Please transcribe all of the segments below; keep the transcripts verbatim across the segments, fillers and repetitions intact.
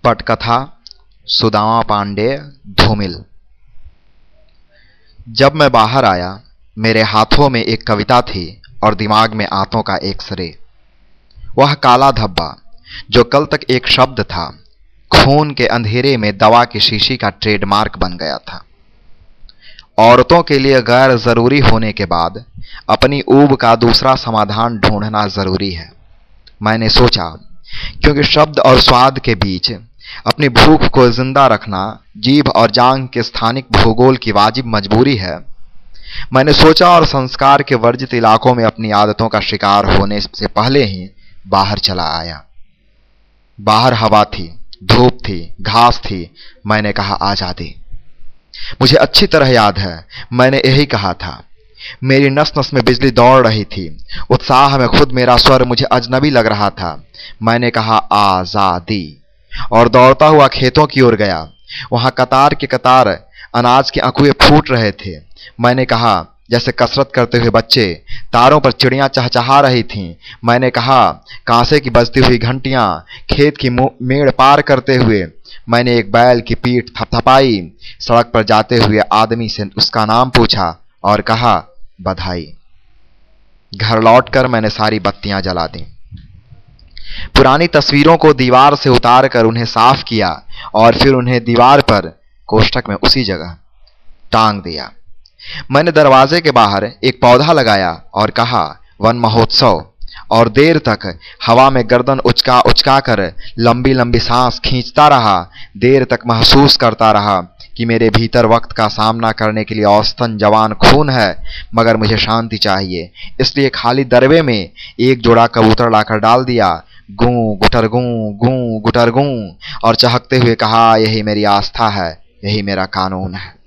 पटकथा सुदामा पांडे धूमिल। जब मैं बाहर आया, मेरे हाथों में एक कविता थी और दिमाग में आंतों का एक सरे। वह काला धब्बा जो कल तक एक शब्द था, खून के अंधेरे में दवा की शीशी का ट्रेडमार्क बन गया था। औरतों के लिए गैर जरूरी होने के बाद अपनी ऊब का दूसरा समाधान ढूंढना जरूरी है। मैंने सोचा, क्योंकि शब्द और स्वाद के बीच अपनी भूख को जिंदा रखना जीभ और जांघ के स्थानिक भूगोल की वाजिब मजबूरी है। मैंने सोचा और संस्कार के वर्जित इलाकों में अपनी आदतों का शिकार होने से पहले ही बाहर चला आया। बाहर हवा थी, धूप थी, घास थी। मैंने कहा, आजादी। मुझे अच्छी तरह याद है, मैंने यही कहा था। मेरी नस नस में बिजली दौड़ रही थी। उत्साह में खुद मेरा स्वर मुझे अजनबी लग रहा था। मैंने कहा, आजादी, और दौड़ता हुआ खेतों की ओर गया। वहां कतार के कतार अनाज के अकुए फूट रहे थे। मैंने कहा, जैसे कसरत करते हुए बच्चे। तारों पर चिड़ियां चहचहा रही थीं। मैंने कहा, कांसे की बजती हुई घंटियां खेत की मेड़ पार करते हुए। मैंने एक बैल की पीठ थपथपाई। सड़क पर जाते हुए आदमी से उसका नाम पूछा और कहा, बधाई। घर लौटकर मैंने सारी बत्तियां जला दी। पुरानी तस्वीरों को दीवार से उतार कर उन्हें साफ किया और फिर उन्हें दीवार पर कोष्ठक में उसी जगह टांग दिया। मैंने दरवाजे के बाहर एक पौधा लगाया और कहा, वन महोत्सव, और देर तक हवा में गर्दन उचका उचका कर लंबी लंबी सांस खींचता रहा। देर तक महसूस करता रहा कि मेरे भीतर वक्त का सामना करने के लिए औसतन जवान खून है, मगर मुझे शांति चाहिए। इसलिए खाली दरवे में एक जोड़ा कबूतर लाकर डाल दिया। गूं गुटर गूं गूं गुटर गूं, और चहकते हुए कहा, यही मेरी आस्था है, यही मेरा कानून है।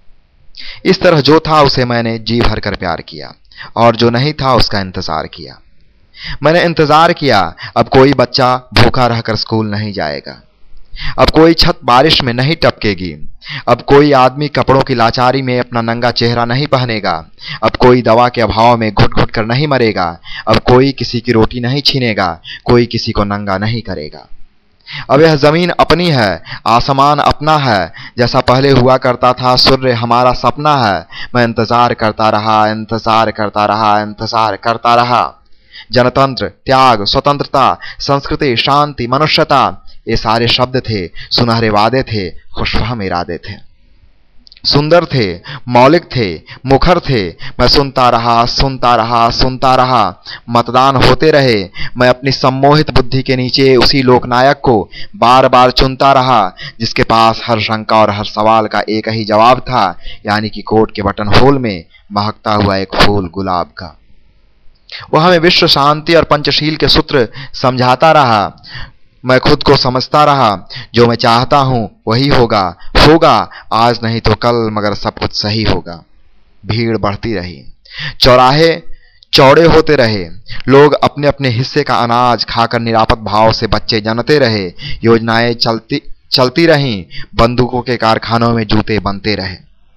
इस तरह जो था उसे मैंने जी भर कर प्यार किया, और जो नहीं था उसका इंतजार किया। मैंने इंतजार किया, अब कोई बच्चा भूखा रहकर स्कूल नहीं जाएगा। अब कोई छत बारिश में नहीं टपकेगी। अब कोई आदमी कपड़ों की लाचारी में अपना नंगा चेहरा नहीं पहनेगा। अब कोई दवा के अभाव में घुट घुट कर नहीं मरेगा। अब कोई किसी की रोटी नहीं छीनेगा। कोई किसी को नंगा नहीं करेगा। अब यह जमीन अपनी है, आसमान अपना है, जैसा पहले हुआ करता था। सूर्य हमारा सपना है। मैं इंतजार करता रहा, इंतजार करता रहा, इंतजार करता रहा। जनतंत्र, त्याग, स्वतंत्रता, संस्कृति, शांति, मनुष्यता, ये सारे शब्द थे, सुनहरे वादे थे, खुशफहम इरादे थे। सुंदर थे, मौलिक थे, मुखर थे। मैं सुनता रहा, सुनता रहा, सुनता रहा। मतदान होते रहे। मैं अपनी सम्मोहित बुद्धि के नीचे उसी लोकनायक को बार बार चुनता रहा, जिसके पास हर शंका और हर सवाल का एक ही जवाब था, यानी कि कोट के बटन होल में महकता हुआ एक फूल गुलाब का। वह हमें विश्व शांति और पंचशील के सूत्र समझाता रहा। मैं खुद को समझता रहा। जो मैं चाहता हूं वही होगा, होगा आज नहीं तो कल, मगर सब कुछ सही होगा। भीड़ बढ़ती रही, चौराहे चौड़े होते रहे। लोग अपने अपने हिस्से का अनाज खाकर निरापद भाव से बच्चे जनते रहे। योजनाएं चलती चलती रहीं। बंदूकों के कारखानों में जूते बनते रहे।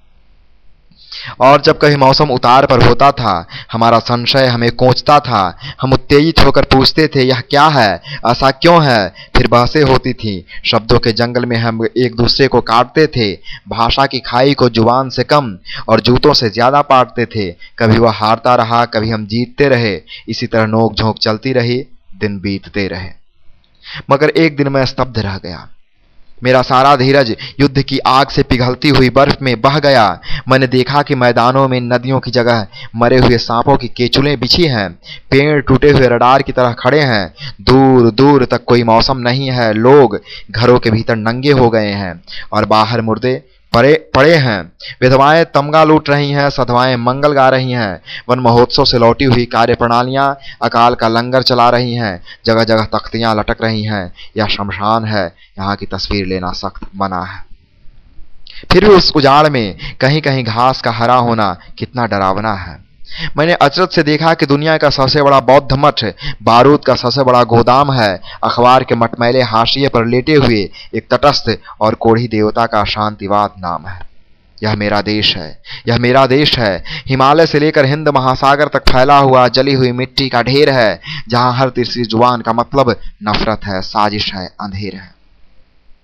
और जब कभी मौसम उतार पर होता था, हमारा संशय हमें कोंचता था। हम उत्तेजित होकर पूछते थे, यह क्या है, ऐसा क्यों है। फिर बहसें होती थी। शब्दों के जंगल में हम एक दूसरे को काटते थे। भाषा की खाई को जुबान से कम और जूतों से ज्यादा पाटते थे। कभी वह हारता रहा, कभी हम जीतते रहे। इसी तरह नोक झोंक चलती रही, दिन बीतते रहे। मगर एक दिन मैं स्तब्ध रह गया। मेरा सारा धीरज युद्ध की आग से पिघलती हुई बर्फ में बह गया। मैंने देखा कि मैदानों में नदियों की जगह मरे हुए सांपों की केचुलें बिछी हैं। पेड़ टूटे हुए रडार की तरह खड़े हैं। दूर दूर तक कोई मौसम नहीं है। लोग घरों के भीतर नंगे हो गए हैं और बाहर मुर्दे पड़े पड़े हैं। विधवाएं तमगा लूट रही हैं, सधवाएं मंगल गा रही हैं। वन महोत्सव से लौटी हुई कार्य प्रणालियां अकाल का लंगर चला रही हैं। जगह जगह तख्तियां लटक रही हैं। यह शमशान है, यहाँ की तस्वीर लेना सख्त मना है। फिर भी उस उजाड़ में कहीं कहीं घास का हरा होना कितना डरावना है। मैंने अचरज से देखा कि दुनिया का सबसे बड़ा बौद्ध मठ बारूद का सबसे बड़ा गोदाम है। अखबार के मटमैले हाशिए पर लेटे हुए एक तटस्थ और कोढ़ी देवता का शांतिवाद नाम है। यह मेरा देश है, यह मेरा देश है। हिमालय से लेकर हिंद महासागर तक फैला हुआ जली हुई मिट्टी का ढेर है, जहां हर तीसरी जुबान का मतलब नफरत है, साजिश है, अंधेर है।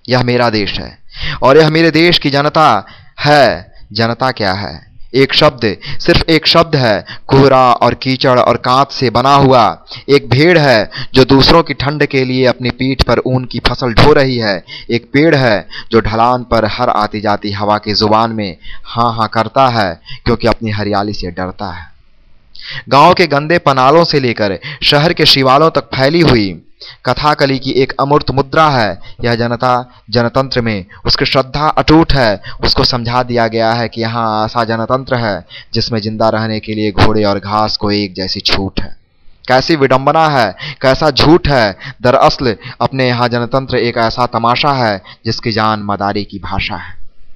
यह मेरा देश है और यह मेरे देश की जनता है। जनता क्या है? एक शब्द, सिर्फ एक शब्द है, कोहरा और कीचड़ और कांच से बना हुआ एक भेड़ है जो दूसरों की ठंड के लिए अपनी पीठ पर ऊन की फसल ढो रही है। एक पेड़ है जो ढलान पर हर आती जाती हवा की जुबान में हाँ हाँ करता है क्योंकि अपनी हरियाली से डरता है। गांव के गंदे पनालों से लेकर शहर के शिवालों तक फैली हुई कथाकली की एक अमूर्त मुद्रा है यह जनता। जनतंत्र में उसकी श्रद्धा अटूट है। उसको समझा दिया गया है कि यहाँ ऐसा जनतंत्र है जिसमें जिंदा रहने के लिए घोड़े और घास को एक जैसी छूट है। कैसी विडंबना है, कैसा झूठ है। दरअसल अपने यहाँ जनतंत्र एक ऐसा तमाशा है जिसकी जान मदारी की भाषा है।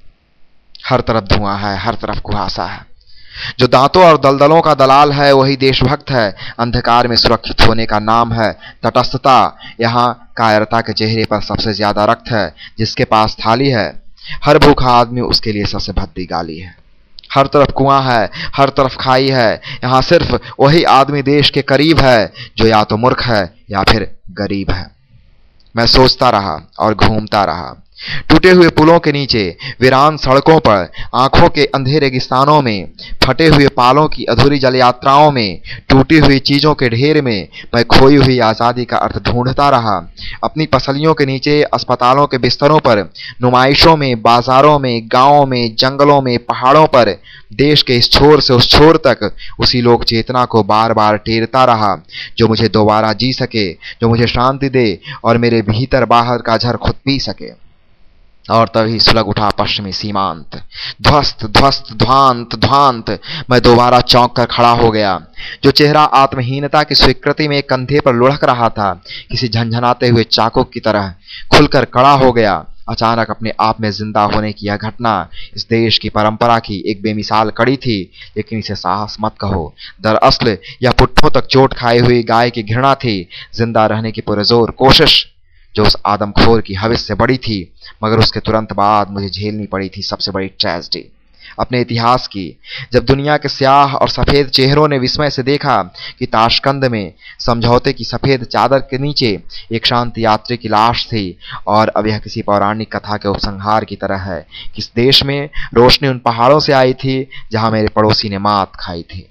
हर तरफ धुआं है, हर तरफ कुहासा है। जो दांतों और दलदलों का दलाल है वही देशभक्त है। अंधकार में सुरक्षित होने का नाम है तटस्थता। यहाँ कायरता के चेहरे पर सबसे ज्यादा रक्त है। जिसके पास थाली है हर भूखा आदमी उसके लिए सबसे भद्दी गाली है। हर तरफ कुआं है, हर तरफ खाई है। यहाँ सिर्फ वही आदमी देश के करीब है जो या तो मूर्ख है या फिर गरीब है। मैं सोचता रहा और घूमता रहा। टूटे हुए पुलों के नीचे, वीरान सड़कों पर, आंखों के अंधे रेगिस्तानों में, फटे हुए पालों की अधूरी जल यात्राओं में, टूटी हुई चीजों के ढेर में मैं खोई हुई आजादी का अर्थ ढूंढता रहा। अपनी पसलियों के नीचे, अस्पतालों के बिस्तरों पर, नुमाइशों में, बाजारों में, गांवों में, जंगलों में, पहाड़ों पर, देश के इस छोर से उस छोर तक उसी लोक चेतना को बार बार टेरता रहा जो मुझे दोबारा जी सके, जो मुझे शांति दे और मेरे भीतर बाहर का झर खुद पी सके। और तभी सुलग उठा पश्चिमी सीमांत। ध्वस्त ध्वस्त ध्वांत ध्वांत। मैं दोबारा चौंक कर खड़ा हो गया। जो चेहरा आत्महीनता की स्वीकृति में कंधे पर लुढ़क रहा था किसी झंझनाते हुए चाकू की तरह खुलकर कड़ा हो गया। अचानक अपने आप में जिंदा होने की यह घटना इस देश की परंपरा की एक बेमिसाल कड़ी थी। लेकिन इसे साहस मत कहो। दरअसल यह पुट्ठों तक चोट खाई हुई गाय की घृणा थी। जिंदा रहने की पुरजोर कोशिश जो उस आदमखोर की हविस से बड़ी थी, मगर उसके तुरंत बाद मुझे झेलनी पड़ी थी सबसे बड़ी ट्रेजेडी अपने इतिहास की। जब दुनिया के स्याह और सफेद चेहरों ने विस्मय से देखा कि ताशकंद में समझौते की सफेद चादर के नीचे एक शांति यात्री की लाश थी। और अब यह किसी पौराणिक कथा के उपसंहार की तरह है कि इस देश में रोशनी उन पहाड़ों से आई थी जहां मेरे पड़ोसी ने मात खाई थी।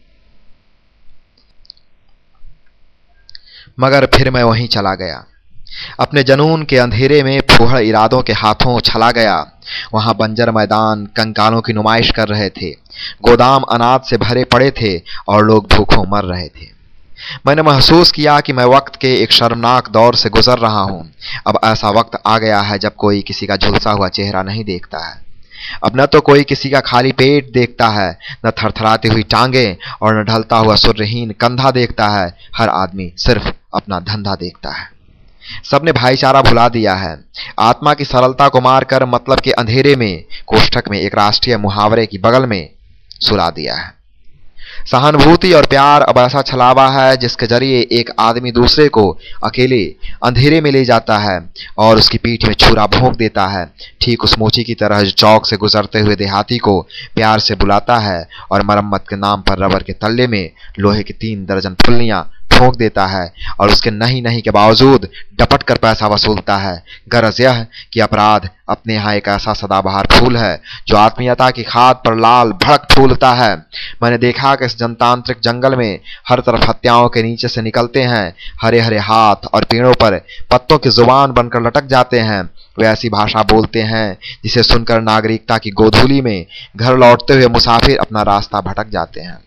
मगर फिर मैं वहीं चला गया। अपने जनून के अंधेरे में फूहड़ इरादों के हाथों छला गया। वहां बंजर मैदान कंकालों की नुमाइश कर रहे थे। गोदाम अनाज से भरे पड़े थे और लोग भूखों मर रहे थे। मैंने महसूस किया कि मैं वक्त के एक शर्मनाक दौर से गुजर रहा हूं। अब ऐसा वक्त आ गया है जब कोई किसी का झुलसा हुआ चेहरा नहीं देखता है। अब न तो कोई किसी का खाली पेट देखता है, न थरथराती हुई टांगें और न ढलता हुआ सूर्यहीन कंधा देखता है। हर आदमी सिर्फ अपना धंधा देखता है। सबने भाईचारा भुला दिया है। आत्मा की सरलता को मारकर मतलब के अंधेरे में कोष्ठक में एक राष्ट्रीय मुहावरे की बगल में सुला दिया है। सहानुभूति और प्यार अब ऐसा छलावा है जिसके जरिए एक आदमी दूसरे को अकेले अंधेरे में ले जाता है और उसकी पीठ में छुरा भोंक देता है, ठीक उस मोची की तरह जो चौक से गुजरते हुए देहाती को प्यार से बुलाता है और मरम्मत के नाम पर रबर के तल्ले में लोहे की तीन दर्जन फुल्लियां ठोक देता है और उसके नहीं नहीं के बावजूद डपट कर पैसा वसूलता है। गरज यह कि अपराध अपने यहाँ एक ऐसा सदाबहार फूल है जो आत्मीयता की खाद पर लाल भड़क फूलता है। मैंने देखा कि इस जनतांत्रिक जंगल में हर तरफ हत्याओं के नीचे से निकलते हैं हरे हरे हाथ और पेड़ों पर पत्तों की जुबान बनकर लटक जाते हैं। वे ऐसी भाषा बोलते हैं जिसे सुनकर नागरिकता की गोधूली में घर लौटते हुए मुसाफिर अपना रास्ता भटक जाते हैं।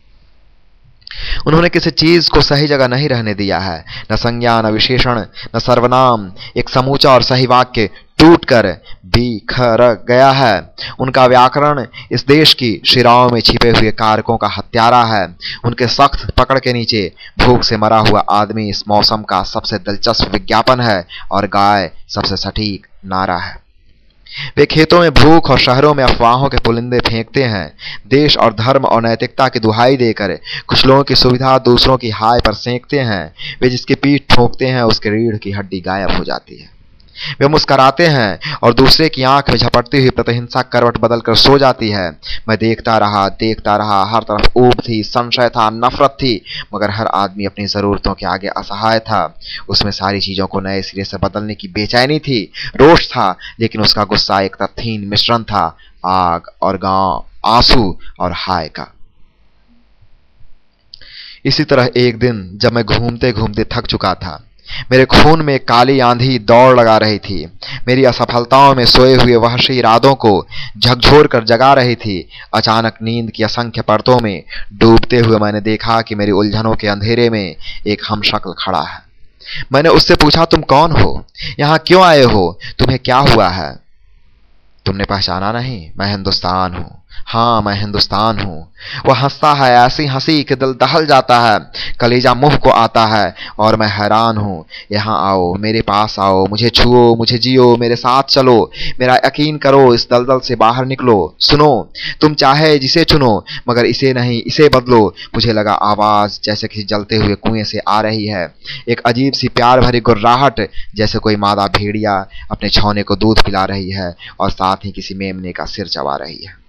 उन्होंने किसी चीज को सही जगह नहीं रहने दिया है, न संज्ञा, न विशेषण, न सर्वनाम। एक समूचा और सही वाक्य टूटकर बिखर गया है। उनका व्याकरण इस देश की शिराओं में छिपे हुए कारकों का हत्यारा है। उनके सख्त पकड़ के नीचे भूख से मरा हुआ आदमी इस मौसम का सबसे दिलचस्प विज्ञापन है और गाय सबसे सटीक नारा है। वे खेतों में भूख और शहरों में अफवाहों के पुलिंदे फेंकते हैं। देश और धर्म और नैतिकता की दुहाई देकर कुछ लोगों की सुविधा दूसरों की हाय पर सेंकते हैं। वे जिसकी पीठ ठोकते हैं उसके रीढ़ की हड्डी गायब हो जाती है। वे मुस्कुराते हैं और दूसरे की आंख में झपटती हुई प्रतिहिंसा करवट बदलकर सो जाती है। मैं देखता रहा देखता रहा, हर तरफ ऊब थी, संशय था, नफरत थी, मगर हर आदमी अपनी जरूरतों के आगे असहाय था। उसमें सारी चीजों को नए सिरे से बदलने की बेचैनी थी, रोष था, लेकिन उसका गुस्सा एक तथहीन मिश्रण था, आग और गांव, आंसू और हाय का। इसी तरह एक दिन जब मैं घूमते घूमते थक चुका था, मेरे खून में काली आंधी दौड़ लगा रही थी, मेरी असफलताओं में सोए हुए वहशी इरादों को झकझोर कर जगा रही थी। अचानक नींद की असंख्य परतों में डूबते हुए मैंने देखा कि मेरी उलझनों के अंधेरे में एक हमशक्ल खड़ा है। मैंने उससे पूछा, तुम कौन हो? यहां क्यों आए हो? तुम्हें क्या हुआ है? तुमने पहचाना नहीं? मैं हिंदुस्तान हूं। हाँ, मैं हिंदुस्तान हूं। वह हंसता है, ऐसी हंसी कि दिल दहल जाता है, कलेजा मुंह को आता है, और मैं हैरान हूं। यहाँ आओ, मेरे पास आओ, मुझे छुओ, मुझे जियो, मेरे साथ चलो, मेरा यकीन करो, इस दलदल से बाहर निकलो। सुनो, तुम चाहे जिसे चुनो, मगर इसे नहीं, इसे बदलो। मुझे लगा आवाज जैसे किसी जलते हुए कुएं से आ रही है, एक अजीब सी प्यार भरी गुर्राहट, जैसे कोई मादा भेड़िया अपने छौने को दूध पिला रही है और साथ ही किसी मेमने का सिर चबा रही है।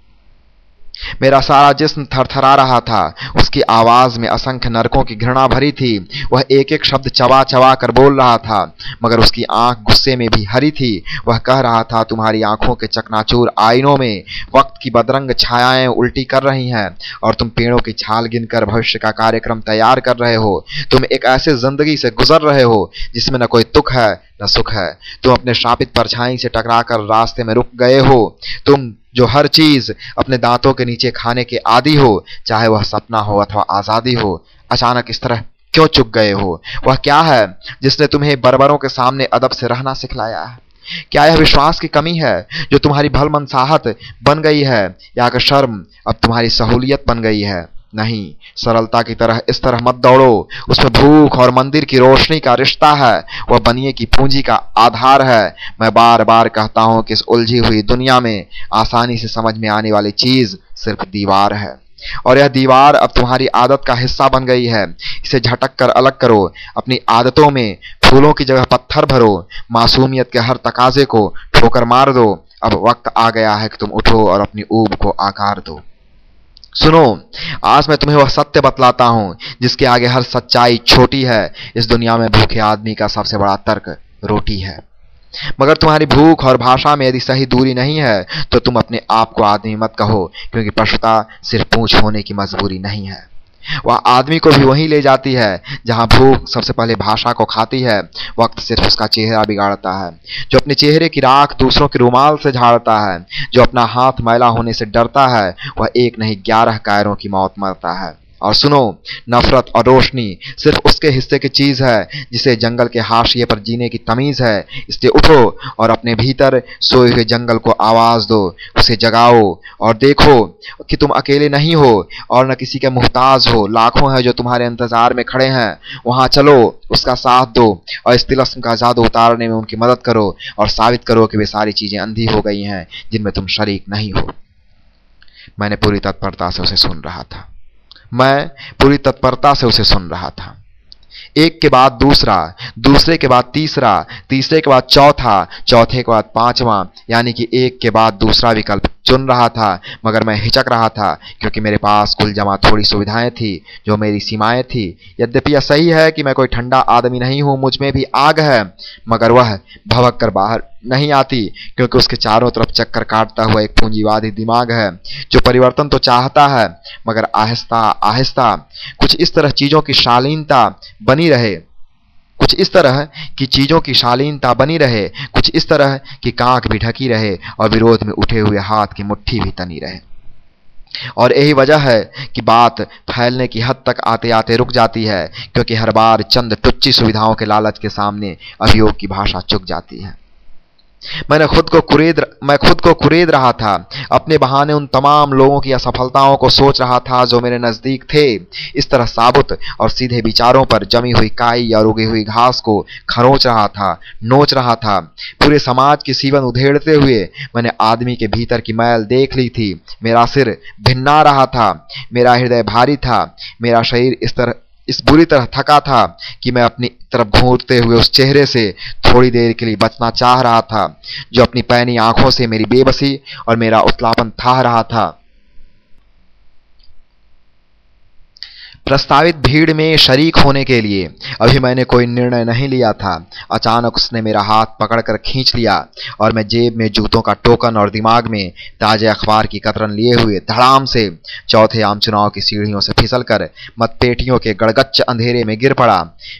मेरा सारा जिस्म थरथरा रहा था। उसकी आवाज में असंख्य नरकों की घृणा भरी थी। वह एक एक शब्द चबा चबा कर बोल रहा था, मगर उसकी आंख गुस्से में भी हरी थी। वह कह रहा था, तुम्हारी आंखों के चकनाचूर आईनों में वक्त की बदरंग छायाएं उल्टी कर रही हैं, और तुम पेड़ों की छाल गिनकर भविष्य का कार्यक्रम तैयार कर रहे हो। तुम एक ऐसे जिंदगी से गुजर रहे हो जिसमें न कोई दुख है न सुख है। तुम अपने श्रापित परछाई से टकराकर रास्ते में रुक गए हो। तुम जो हर चीज अपने दांतों के नीचे खाने के आदी हो, चाहे वह सपना हो अथवा आजादी हो, अचानक इस तरह क्यों चुक गए हो? वह क्या है जिसने तुम्हें बर्बरों के सामने अदब से रहना सिखलाया है? क्या यह विश्वास की कमी है जो तुम्हारी भल मनसाहत बन गई है, या अगर शर्म अब तुम्हारी सहूलियत बन गई है? नहीं, सरलता की तरह इस तरह मत दौड़ो। उसमें भूख और मंदिर की रोशनी का रिश्ता है, वह बनिए की पूंजी का आधार है। मैं बार बार कहता हूं कि इस उलझी हुई दुनिया में आसानी से समझ में आने वाली चीज सिर्फ दीवार है, और यह दीवार अब तुम्हारी आदत का हिस्सा बन गई है। इसे झटक कर अलग करो, अपनी आदतों में फूलों की जगह पत्थर भरो, मासूमियत के हर तकाजे को ठोकर मार दो। अब वक्त आ गया है कि तुम उठो और अपनी ऊब को आकार दो। सुनो, आज मैं तुम्हें वह सत्य बतलाता हूं जिसके आगे हर सच्चाई छोटी है। इस दुनिया में भूखे आदमी का सबसे बड़ा तर्क रोटी है, मगर तुम्हारी भूख और भाषा में यदि सही दूरी नहीं है तो तुम अपने आप को आदमी मत कहो, क्योंकि पशुता सिर्फ पूंछ होने की मजबूरी नहीं है। वह आदमी को भी वहीं ले जाती है जहां भूख सबसे पहले भाषा को खाती है। वक्त सिर्फ उसका चेहरा बिगाड़ता है। जो अपने चेहरे की राख दूसरों के रुमाल से झाड़ता है, जो अपना हाथ मैला होने से डरता है, वह एक नहीं ग्यारह कायरों की मौत मरता है। और सुनो, नफरत और रोशनी सिर्फ उसके हिस्से की चीज है जिसे जंगल के हाशिए पर जीने की तमीज है। इसलिए उठो और अपने भीतर सोए हुए जंगल को आवाज दो, उसे जगाओ और देखो कि तुम अकेले नहीं हो और न किसी के मुहताज हो। लाखों हैं जो तुम्हारे इंतजार में खड़े हैं। वहां चलो, उसका साथ दो और इस तिलस्म का जादू उतारने में उनकी मदद करो, और साबित करो कि वे सारी चीजें अंधी हो गई हैं जिनमें तुम शरीक नहीं हो। मैंने पूरी तत्परता से उसे सुन रहा था। मैं पूरी तत्परता से उसे सुन रहा था। एक के बाद दूसरा, दूसरे के बाद तीसरा, तीसरे के बाद चौथा, चौथे के बाद पांचवा, यानी कि एक के बाद दूसरा विकल्प चुन रहा था। मगर मैं हिचक रहा था, क्योंकि मेरे पास कुल जमा थोड़ी सुविधाएं थी जो मेरी सीमाएं थी। यद्यपि यह सही है कि मैं कोई ठंडा आदमी नहीं हूं, मुझ में भी आग है, मगर वह भवक कर बाहर नहीं आती, क्योंकि उसके चारों तरफ चक्कर काटता हुआ एक पूंजीवादी दिमाग है जो परिवर्तन तो चाहता है, मगर आहिस्ता आहिस्ता कुछ इस तरह चीजों की शालीनता बनी रहे कुछ इस तरह की चीजों की शालीनता बनी रहे कुछ इस तरह की कांख भी ढकी रहे और विरोध में उठे हुए हाथ की मुट्ठी भी तनी रहे। और यही वजह है कि बात फैलने की हद तक आते आते रुक जाती है, क्योंकि हर बार चंद टुच्ची सुविधाओं के लालच के सामने अभियोग की भाषा चुक जाती है। मैंने खुद को कुरेद मैं खुद को कुरेद रहा था। अपने बहाने उन तमाम लोगों की असफलताओं को सोच रहा था जो मेरे नजदीक थे। इस तरह साबुत और सीधे विचारों पर जमी हुई काई और उगी हुई घास को खरोंच रहा था, नोच रहा था। पूरे समाज की सीवन उधेड़ते हुए मैंने आदमी के भीतर की मैल देख ली थी। मेरा सिर भिन्ना रहा था, मेरा हृदय भारी था, मेरा शरीर इस तरह इस बुरी तरह थका था कि मैं अपनी तरफ घूरते हुए उस चेहरे से थोड़ी देर के लिए बचना चाह रहा था, जो अपनी पैनी आंखों से मेरी बेबसी और मेरा उतलापन थाह रहा था। प्रस्तावित भीड़ में शरीक होने के लिए अभी मैंने कोई निर्णय नहीं लिया था। अचानक उसने मेरा हाथ पकड़कर खींच लिया और मैं जेब में जूतों का टोकन और दिमाग में ताजे अखबार की कतरन लिए हुए धड़ाम से चौथे आम चुनाव की सीढ़ियों से फिसलकर मतपेटियों के गड़गच्च अंधेरे में गिर पड़ा।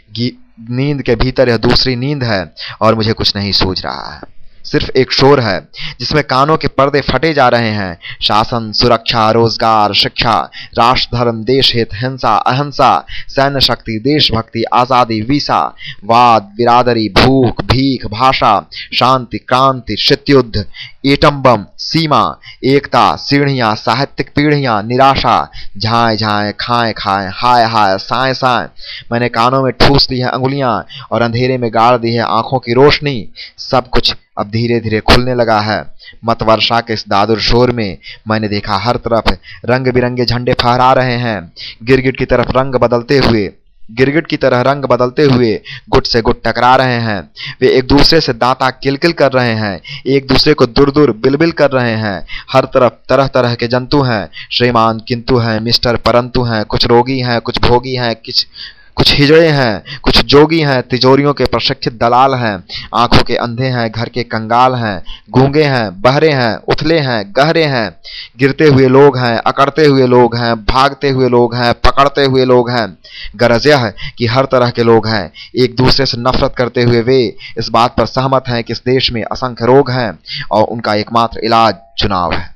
नींद के भीतर यह दूसरी नींद है और मुझे कुछ नहीं सूझ रहा है। सिर्फ एक शोर है जिसमें कानों के पर्दे फटे जा रहे हैं। शासन, सुरक्षा, रोजगार, शिक्षा, राष्ट्र, धर्म, देश हित, हिंसा, अहिंसा, सैन्य शक्ति, देशभक्ति, आजादी, वीसा, वाद, बिरादरी, भूख, भीख, भाषा, शांति, क्रांति, शीतयुद्ध, एटम बम, सीमा, एकता, सीढ़ियां, साहित्यिक पीढ़ियां, निराशा, झाएं झाएं, खाएं खाएं, हाय हाय, साएं साएं। मैंने कानों में ठूस ली है अंगुलियां और अंधेरे में गाड़ दी है आंखों की रोशनी। सब कुछ अब धीरे धीरे खुलने लगा है। मत वर्षा के इस दादुर शोर में मैंने देखा हर तरफ रंग बिरंगे झंडे फहरा रहे हैं। गिरगिट की तरफ रंग बदलते हुए गिरगिट की तरह रंग बदलते हुए गुट से गुट टकरा रहे हैं। वे एक दूसरे से दांता किलकिल कर रहे हैं, एक दूसरे को दूर दूर बिलबिल कर रहे हैं। हर तरफ तरह तरह के जंतु हैं, श्रीमान किंतु हैं, मिस्टर परंतु हैं, कुछ रोगी हैं, कुछ भोगी हैं, कुछ कुछ हिजड़े हैं, कुछ जोगी हैं, तिजोरियों के प्रशिक्षित दलाल हैं, आंखों के अंधे हैं, घर के कंगाल हैं, गूंगे हैं, बहरे हैं, उथले हैं, गहरे हैं। गिरते हुए लोग हैं, अकड़ते हुए लोग हैं, भागते हुए लोग हैं, पकड़ते हुए लोग हैं। गरज यह है कि हर तरह के लोग हैं। एक दूसरे से नफरत करते हुए वे इस बात पर सहमत हैं कि इस देश में असंख्य रोग हैं और उनका एकमात्र इलाज चुनाव है।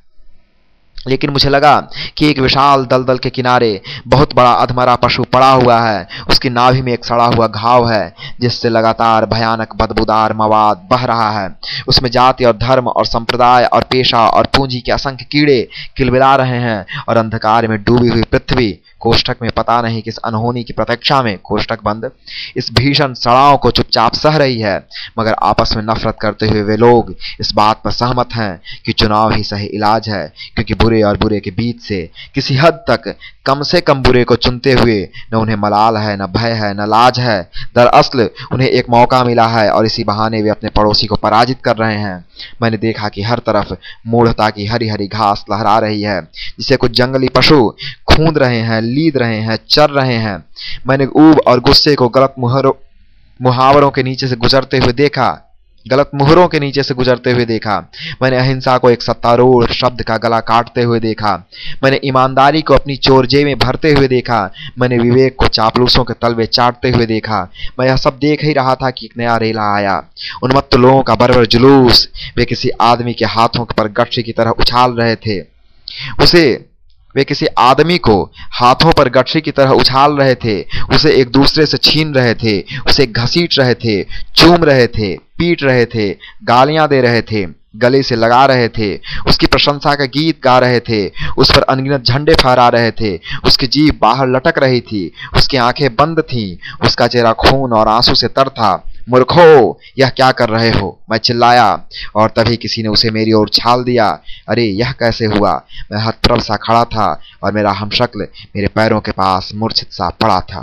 लेकिन मुझे लगा कि एक विशाल दलदल के किनारे बहुत बड़ा अधमरा पशु पड़ा हुआ है। उसकी नाभि में एक सड़ा हुआ घाव है जिससे लगातार भयानक बदबूदार मवाद बह रहा है। उसमें जाति और धर्म और संप्रदाय और पेशा और पूंजी के असंख्य कीड़े किलबिला रहे हैं और अंधकार में डूबी हुई पृथ्वी कोष्ठक में पता नहीं किस अनहोनी की प्रतीक्षा में कोष्ठक बंद इस भीषण सड़ाव को चुपचाप सह रही है। मगर आपस में नफरत करते हुए वे लोग इस बात पर सहमत हैं कि चुनाव ही सही इलाज है, क्योंकि बुरे और बुरे के बीच से किसी हद तक कम से कम बुरे को चुनते हुए न उन्हें मलाल है, न भय है, न लाज है। दरअसल उन्हें एक मौका मिला है और इसी बहाने वे अपने पड़ोसी को पराजित कर रहे हैं। मैंने देखा कि हर तरफ मूढ़ता की हरी हरी घास लहरा रही है जिसे कुछ जंगली पशु खूंद रहे हैं, लीद रहे हैं, चर रहे हैं। मैंने ऊब और गुस्से को गलत मुहरों मुहावरों के नीचे से गुजरते हुए देखा गलत मुहरों के नीचे से गुजरते हुए देखा। मैंने अहिंसा को एक सत्तारूढ़ शब्द का गला काटते हुए देखा। मैंने ईमानदारी को अपनी चोरजेब में भरते हुए देखा। मैंने विवेक को चापलूसों के तलवे चाटते हुए देखा। मैं यह सब देख ही रहा था कि एक नया रेला आया। उन्मत्त लोगों का बर्बर जुलूस। वे किसी आदमी के हाथों पर गठरी की तरह उछाल रहे थे उसे वे किसी आदमी को हाथों पर गठरी की तरह उछाल रहे थे उसे एक दूसरे से छीन रहे थे, उसे घसीट रहे थे, चूम रहे थे, पीट रहे थे, गालियां दे रहे थे, गले से लगा रहे थे, उसकी प्रशंसा का गीत गा रहे थे, उस पर अनगिनत झंडे फहरा रहे थे। उसकी जीभ बाहर लटक रही थी, उसकी आंखें बंद थीं, उसका चेहरा खून और आंसू से तर था। मूर्खो, यह क्या कर रहे हो? मैं चिल्लाया और तभी किसी ने उसे मेरी ओर छाल दिया। अरे यह कैसे हुआ? मैं हतप्रभ सा खड़ा था और मेरा हमशक्ल मेरे पैरों के पास मूर्छित सा पड़ा था।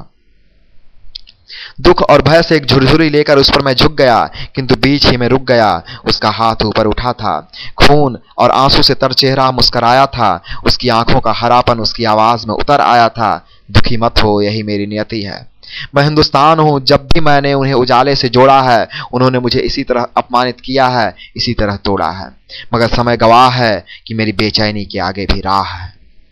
दुख और भय से एक झुरझुरी लेकर उस पर मैं झुक गया, किंतु बीच ही में रुक गया। उसका हाथ ऊपर उठा था, खून और आंसू से तर चेहरा मुस्कराया था, उसकी आंखों का हरापन उसकी आवाज में उतर आया था। दुखी मत हो, यही मेरी नियति है। मैं हिंदुस्तान हूं। जब भी मैंने उन्हें उजाले से जोड़ा है उन्होंने मुझे इसी तरह अपमानित किया है, इसी तरह तोड़ा है। मगर समय गवाह है कि मेरी बेचैनी के आगे भी राह है।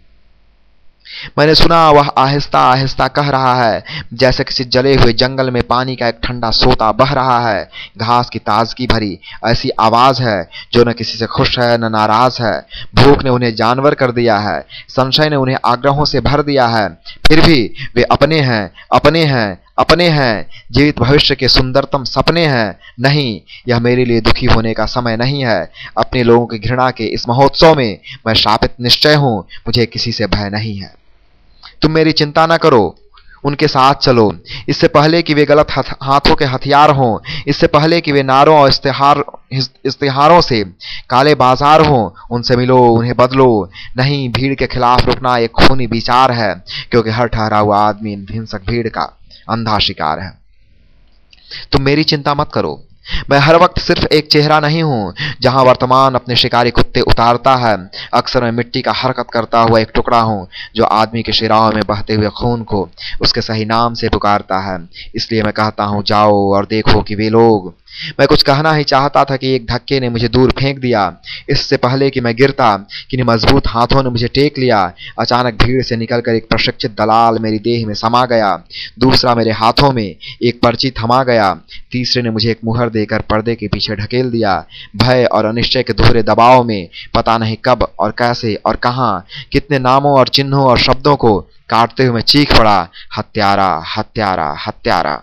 मैंने सुना वह आहिस्ता आहिस्ता कह रहा है जैसे किसी जले हुए जंगल में पानी का एक ठंडा सोता बह रहा है। घास की ताजगी भरी ऐसी आवाज है जो न किसी से खुश है न नाराज है। भूख ने उन्हें जानवर कर दिया है, संशय ने उन्हें आग्रहों से भर दिया है। फिर भी वे अपने हैं, अपने हैं, अपने हैं। जीवित भविष्य के सुंदरतम सपने हैं। नहीं, यह मेरे लिए दुखी होने का समय नहीं है। अपने लोगों की घृणा के इस महोत्सव में मैं शापित निश्चय हूं। मुझे किसी से भय नहीं है। तुम मेरी चिंता न करो, उनके साथ चलो, इससे पहले कि वे गलत हथ, हाथों के हथियार हों, इससे पहले कि वे नारों और इश्तिहार इश्तिहारों से काले बाजार हों, उनसे मिलो, उन्हें बदलो। नहीं, भीड़ के खिलाफ रुकना एक खूनी विचार है, क्योंकि हर ठहरा हुआ आदमी इन हिंसक भीड़ का अंधा शिकार है। तुम मेरी चिंता मत करो, मैं हर वक्त सिर्फ एक चेहरा नहीं हूं जहां वर्तमान अपने शिकारी कुत्ते उतारता है। अक्सर मैं मिट्टी का हरकत करता हुआ एक टुकड़ा हूं जो आदमी के शिराओं में बहते हुए खून को उसके सही नाम से पुकारता है। इसलिए मैं कहता हूं, जाओ और देखो कि वे लोग। मैं कुछ कहना ही चाहता था कि एक धक्के ने मुझे दूर फेंक दिया। इससे पहले कि मैं गिरता, किन्हीं मजबूत हाथों ने मुझे टेक लिया। अचानक भीड़ से निकलकर एक प्रशिक्षित दलाल मेरी देह में समा गया। दूसरा मेरे हाथों में एक पर्ची थमा गया। तीसरे ने मुझे एक मुहर देकर पर्दे के पीछे ढकेल दिया। भय और अनिश्चय के दोहरे दबाव में पता नहीं कब और कैसे और कहां कितने नामों और चिन्हों और शब्दों को काटते हुए मैं चीख पड़ा, हत्यारा, हत्यारा, हत्यारा।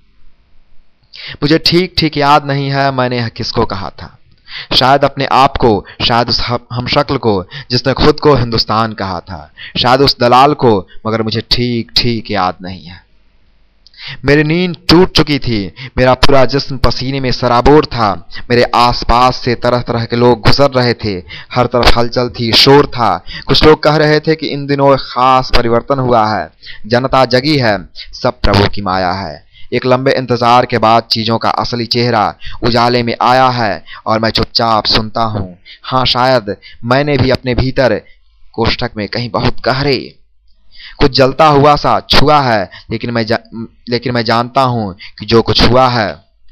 मुझे ठीक ठीक याद नहीं है मैंने यह किसको कहा था। शायद अपने आप को, शायद उस हमशक्ल को जिसने खुद को हिंदुस्तान कहा था, शायद उस दलाल को, मगर मुझे ठीक ठीक याद नहीं है। मेरी नींद टूट चुकी थी। मेरा पूरा जिस्म पसीने में सराबोर था। मेरे आसपास से तरह तरह के लोग गुजर रहे थे। हर तरफ हलचल थी, शोर था। कुछ लोग कह रहे थे कि इन दिनों एक खास परिवर्तन हुआ है, जनता जगी है, सब प्रभु की माया है। एक लंबे इंतजार के बाद चीजों का असली चेहरा उजाले में आया है और मैं चुपचाप सुनता हूं। हाँ, शायद मैंने भी अपने भीतर कोष्ठक में कहीं बहुत गहरे कुछ जलता हुआ सा छुआ है, लेकिन मैं जा, लेकिन मैं जानता हूं कि जो कुछ हुआ है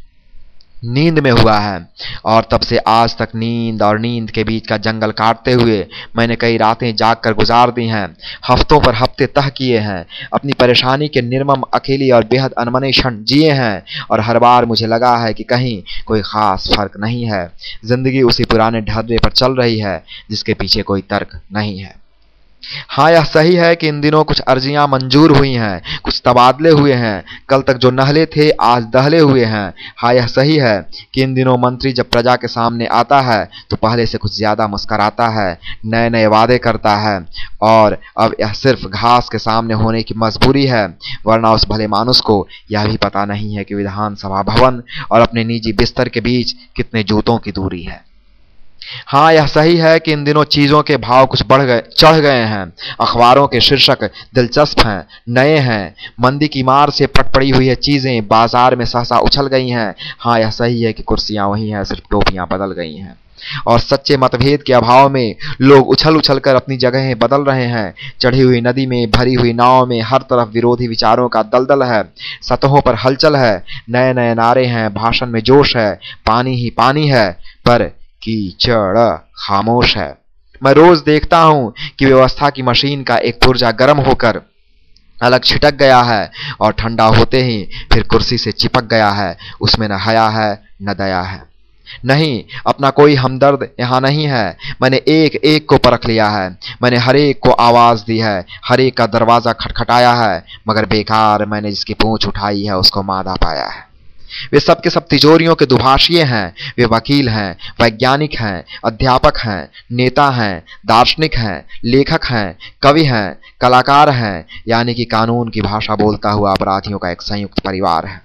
नींद में हुआ है। और तब से आज तक नींद और नींद के बीच का जंगल काटते हुए मैंने कई रातें जाग कर गुजार दी हैं, हफ्तों पर हफ्ते तह किए हैं, अपनी परेशानी के निर्मम, अकेली और बेहद अनमने क्षण जिए हैं। और हर बार मुझे लगा है कि कहीं कोई खास फर्क नहीं है। जिंदगी उसी पुराने ढर्रे पर चल रही है जिसके पीछे कोई तर्क नहीं है। हाँ, यह सही है कि इन दिनों कुछ अर्जियां मंजूर हुई हैं, कुछ तबादले हुए हैं। कल तक जो नहले थे आज दहले हुए हैं। हाँ, यह सही है कि इन दिनों मंत्री जब प्रजा के सामने आता है तो पहले से कुछ ज्यादा मुस्कराता है, नए नए वादे करता है। और अब यह सिर्फ घास के सामने होने की मजबूरी है, वरना उस भले मानुस को यह भी पता नहीं है कि विधानसभा भवन और अपने निजी बिस्तर के बीच कितने जूतों की दूरी है। हाँ, यह सही है कि इन दिनों चीजों के भाव कुछ बढ़ गए, चढ़ गए हैं। अखबारों के शीर्षक दिलचस्प हैं, नए हैं। मंदी की मार से पट पड़ी हुई है चीजें बाजार में सहसा उछल गई हैं। हाँ, यह सही है कि कुर्सियां वही हैं, सिर्फ टोपियां बदल गई हैं। और सच्चे मतभेद के अभाव में लोग उछल उछल कर अपनी जगहें बदल रहे हैं। चढ़ी हुई नदी में, भरी हुई नाव में हर तरफ विरोधी विचारों का दलदल है। सतहों पर हलचल है, नए नए नारे हैं, भाषण में जोश है, पानी ही पानी है, पर कीचड़ खामोश है। मैं रोज देखता हूं कि व्यवस्था की मशीन का एक पुर्जा गर्म होकर अलग छिटक गया है और ठंडा होते ही फिर कुर्सी से चिपक गया है। उसमें न हया है न दया है। नहीं, अपना कोई हमदर्द यहाँ नहीं है। मैंने एक एक को परख लिया है, मैंने हर एक को आवाज दी है, हर एक का दरवाजा खटखटाया है, मगर बेकार मैंने जिसकी पूंछ उठाई है उसको मादा पाया है। वे सब के सब तिजोरियों के दुभाषिए हैं। वे वकील हैं, वैज्ञानिक हैं, अध्यापक हैं, नेता हैं, दार्शनिक हैं, लेखक हैं, कवि हैं, कलाकार हैं, यानी कि कानून की भाषा बोलता हुआ अपराधियों का एक संयुक्त परिवार है।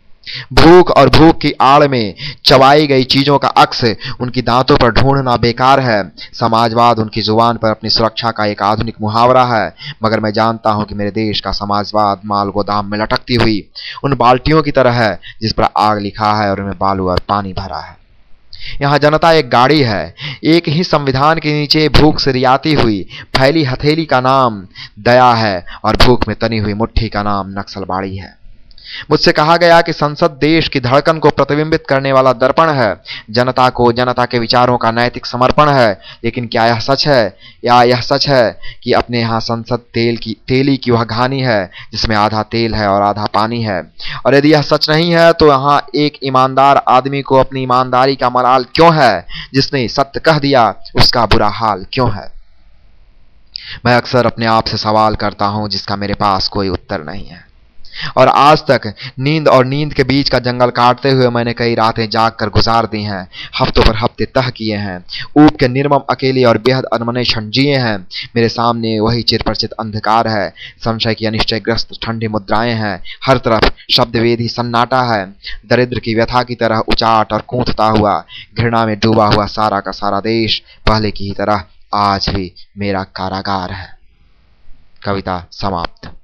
भूख और भूख की आड़ में चबाई गई चीजों का अक्स उनकी दांतों पर ढूंढना बेकार है। समाजवाद उनकी जुबान पर अपनी सुरक्षा का एक आधुनिक मुहावरा है, मगर मैं जानता हूं कि मेरे देश का समाजवाद माल गोदाम में लटकती हुई उन बाल्टियों की तरह है जिस पर आग लिखा है और उनमें बालू और पानी भरा है। यहाँ जनता एक गाड़ी है। एक ही संविधान के नीचे भूख से रियाती हुई फैली हथेली का नाम दया है और भूख में तनी हुई मुट्ठी का नाम नक्सलबाड़ी है। मुझसे कहा गया कि संसद देश की धड़कन को प्रतिबिंबित करने वाला दर्पण है, जनता को जनता के विचारों का नैतिक समर्पण है। लेकिन क्या यह सच है? या यह सच है कि अपने यहाँ संसद तेल की तेली की वह घानी है जिसमें आधा तेल है और आधा पानी है? और यदि यह सच नहीं है तो यहाँ एक ईमानदार आदमी को अपनी ईमानदारी का मलाल क्यों है? जिसने सत्य कह दिया उसका बुरा हाल क्यों है? मैं अक्सर अपने आप से सवाल करता हूं जिसका मेरे पास कोई उत्तर नहीं है। और आज तक नींद और नींद के बीच का जंगल काटते हुए मैंने कई रातें जाग कर गुजार दी हैं, हफ्तों पर हफ्ते तह किए हैं, ऊब के निर्मम अकेले और बेहद अनमने क्षण जिए हैं। मेरे सामने वही चिरपरिचित अंधकार है, संशय की अनिश्चयग्रस्त ठंडी मुद्राएं हैं, हर तरफ शब्दवेदी सन्नाटा है। दरिद्र की व्यथा की तरह उचाट और कूंथता हुआ, घृणा में डूबा हुआ सारा का सारा देश पहले की ही तरह आज भी मेरा कारागार है। कविता समाप्त।